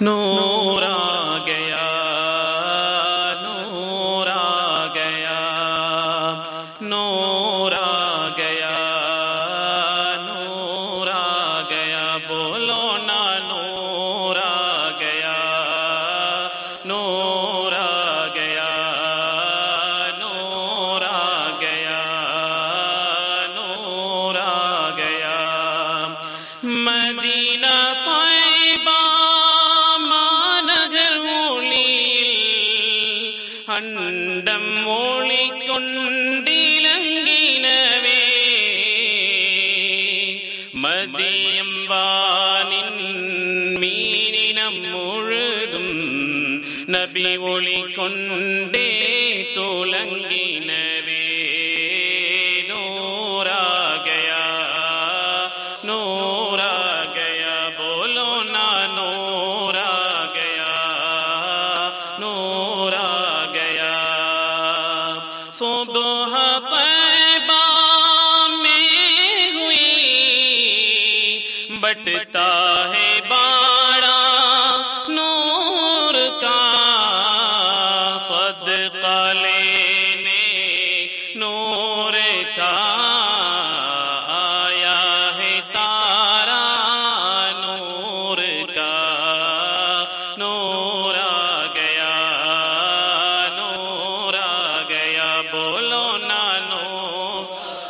नूर आ गया, नूर आ गया, नूर आ गया, नूर आ गया, बोलो ना नूर आ गया, नूर आ गया, नूर आ गया, नूर आ गया। मदीना அண்டம் ஒளி கொண்டிலங்கினவே மதியம் வானின் மீனினம் முழுதும் நபி ஒளி கொண்டே துலங்கினவே நூர் ஆ கயா, நூர் ஆ கயா, போலோ ना नूर आ गया, नूर आ गया। सुबह तैबा में हुई बटता है बाड़ा नूर का, सदका लेने नूर का आया है तारा नूर का, नूर आ गया, नूर आ गया, बोलो ना नूर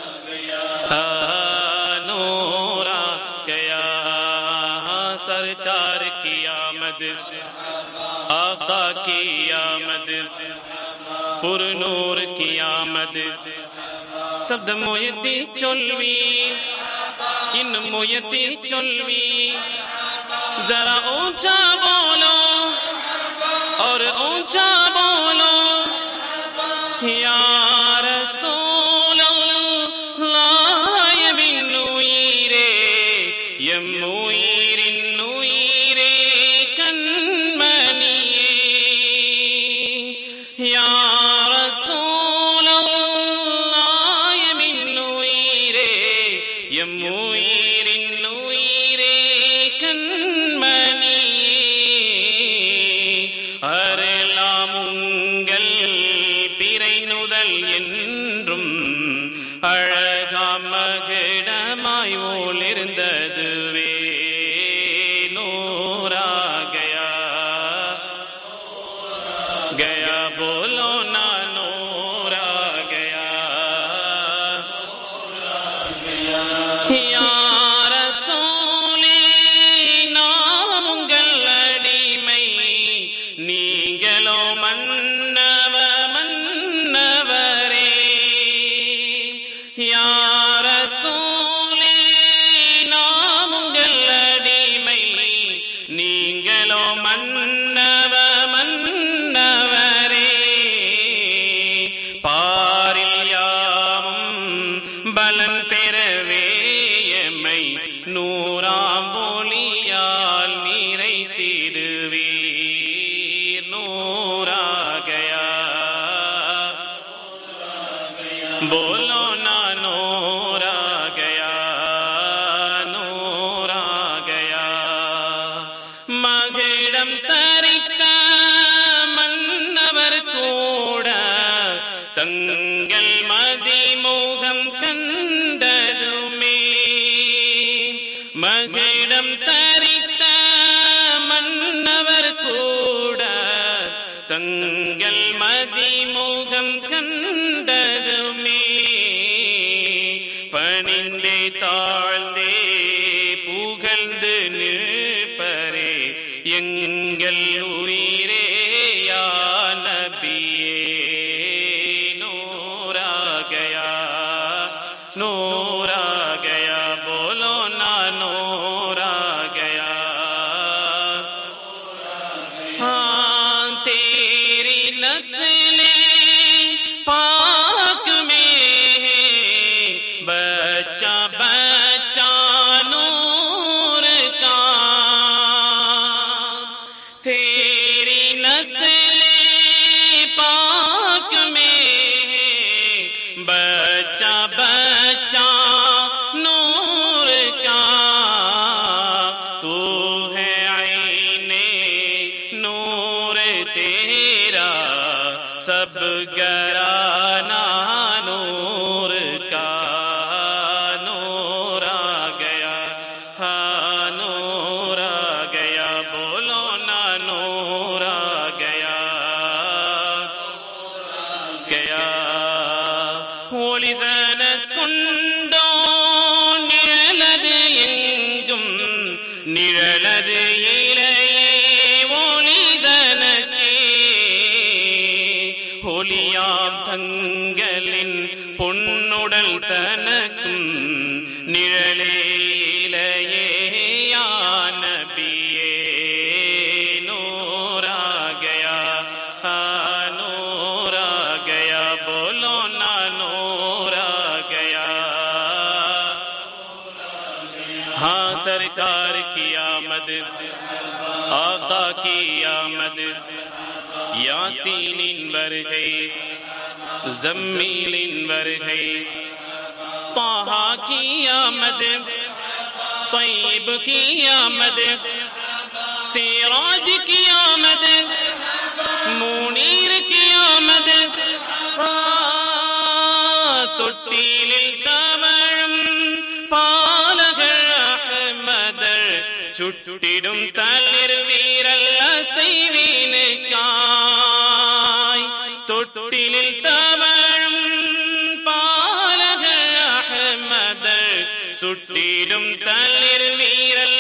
नूर आ गया। सरकार की आमद, आका की आमद, पुरनूर की आमद, शब्द मोयती चोलवी इन मोयती चोलवी, जरा ऊंचा बोलो और ऊंचा बोलो, या रसूल अल्लाह यमिनुईरे यमुईरिनुईरे कन्मनिये, या रसूल अल्लाह यमिनुईरे यमुईरिनुईरे कन्मनिये, அருளாம் உங்கள் பிறை நுதல் என்றும் அழகாம் மகிடமாய் ஒளிர்ந்ததுவே நூர் ஆ கயா, गया, बोलो ना नूर आ गया, या ரசூலே நாம் உங்கள் அடிமை, நீங்களோ மன்னவரே, யா ரசூலே நாம் உங்கள் அடிமை, நீங்களோ மன்னவரே, பாரில் யாவும் பலன் பெறவே எம்மை நூறாம் ஒளியால் நிறைத்திடுவீர் நூர் ஆ गया, बोलो ना नूर आ गया, नूर आ गया। மகிடம் தரிக்க மன்னவர் கூட தங்கள் மதிமுகம் கண்டதுமே, மகிடம் தரிக்க மன்னவர் கூட தங்கள் மதிமுகம் கண்டதுமே, பணிந்தே தாழ்ந்தே புகழ்ந்து நிற்பரே எங்கள் உயிரே யா நபியே நூர் ஆ गया, नूर आ गया, बोलो ना नूर आ गया। हाँ तेरी नस्ले पाक में बच्चा बच्चा नूर का, तेरी नस्ले पाक में बच्चा बच्चा नूर का, तू है आईने तेरा सब घराना नूर का नूर आ गया, हाँ नूर आ गया, बोलो ना नूर आ गया गया। ஒளிதனக்குண்டோ நிழலது எங்கும் நிழலது இலையே ஒளிதனக்கே ஒளியாம் தங்களின் பொன்னுடல் தனக்கும் நிழலே இலையே யா நபியே नूर आ गया, हाँ नूर आ गया, बोलो ना नूर आ गया। हाँ सरकार की आमद, आका की आमद, यासीन वर्गै जम्मील वर्गै ताहा की आमद, तैयब की आमद, सिराज की आमद, मुनीर की आमद, தொட்டிலில் தவழும் பாலகர் அஹ்மதர் சுட்டிடும் தளிர் வீரல் அசைவீனுக்காய் தொட்டிலில் தவழும் பாலகர் அஹ்மதர் சுட்டிடும் தளிர் வீரல்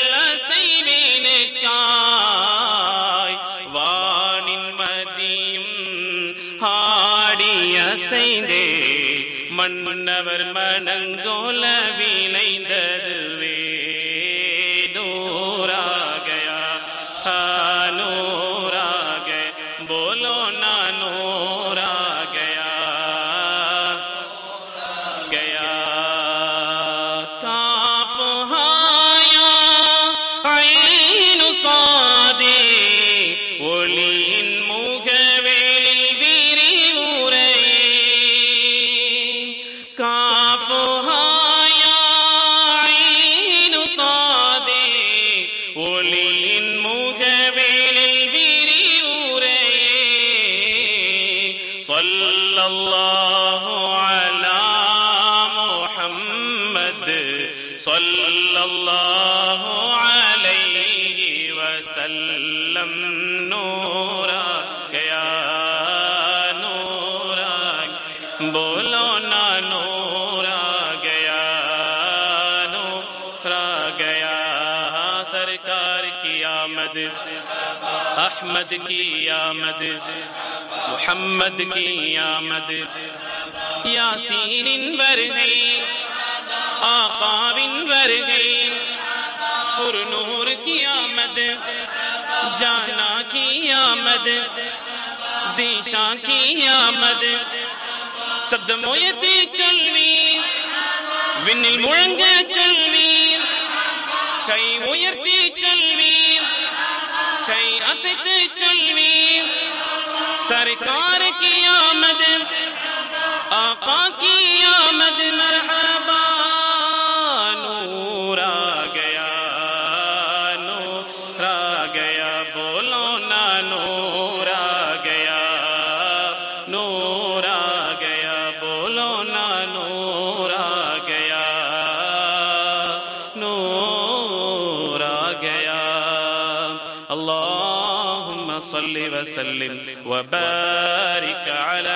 அசைவீனுக்காய் வானின் மதியும் ஆடி அசைந்தே மன்னவர் மனங்கோல விளைந்ததுவே नूर आ गया, हाँ नूर आ गया, बोलो ना नूर आ गया गया। काफ हाया ஐனு சாதே ஒளியின் முகவேலில் விரிவுரையே காஃப் ஹாயா ஐனு சாதே ஒளியின் முகவேலில் விரிவுரையே ஸல்லல்லாஹு அலா முஹம்மத் ஸல்லல்லாஹு அலைஹி वसल्लम नूर आ गया, नूर आ गया, बोलो ना नूर आ गया, नूर आ गया। सरकार की आमद, अहमद की आमद, मुहम्मद की आमद, यासीन वर्गै आकाविन वर्गै पुरनूर की आमद, जाना की आमद, जीशा की आमद, சப்தமோயத்தை சொல்வீர், விண்ணில் முழங்க சொல்வீர், கை உயர்த்தி சொல்வீர், கை அசைத்து சொல்வீர், सरकार की आमद, आका की आमद, मरहबा नूर आ गया, नूर आ गया, बोलो ना नूर आ गया, नूर आ गया, बोलो ना नूर आ गया, नूर आ गया। अल्लाहुम्मा सल्लि व सल्लिम व बारिक अला